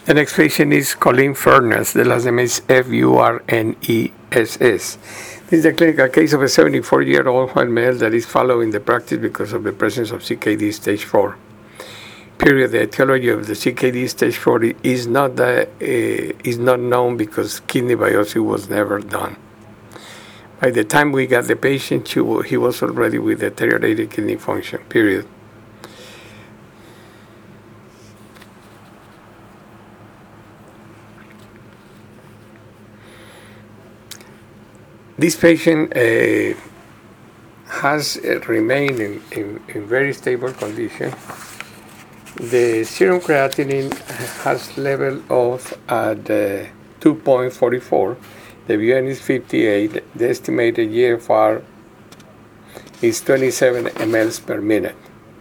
The next patient is Colleen Furness. The last name is Furness. This is a clinical case of a 74-year-old white male that is following the practice because of the presence of CKD stage 4. Period. The etiology of the CKD stage 4 is not known because kidney biopsy was never done. By the time we got the patient, he was already with deteriorated kidney function. Period. This patient has remained in very stable condition. The serum creatinine has level of at 2.44. The VN is 58. The estimated GFR is 27 mL per minute.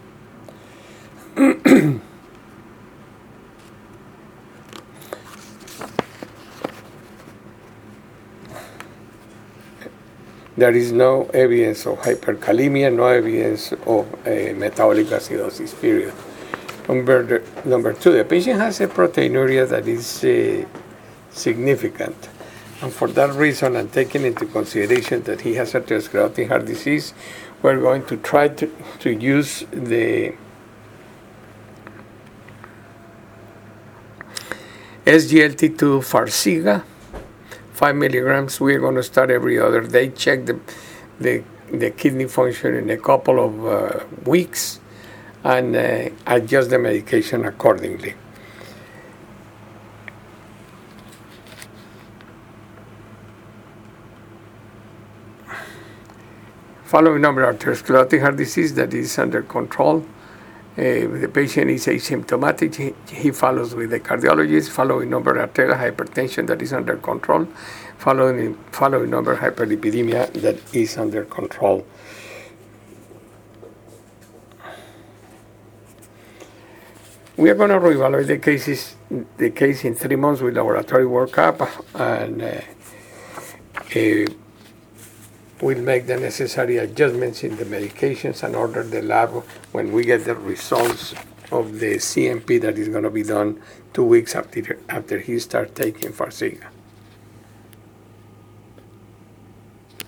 There is no evidence of hyperkalemia, no evidence of metabolic acidosis, period. Number two, the patient has a proteinuria that is significant. And for that reason, and taking into consideration that he has atherosclerotic heart disease, we're going to try to use the SGLT2 Farxiga, 5 milligrams. We're going to start every other day, check the kidney function in a couple of weeks, and adjust the medication accordingly. Following number atherosclerotic heart disease that is under control. The patient is asymptomatic. He follows with the cardiologist. Following number arterial hypertension that is under control. Following number hyperlipidemia that is under control. We are going to reevaluate the case in 3 months with laboratory workup, and we'll make the necessary adjustments in the medications and order the lab when we get the results of the CMP that is going to be done 2 weeks after he starts taking Farxiga.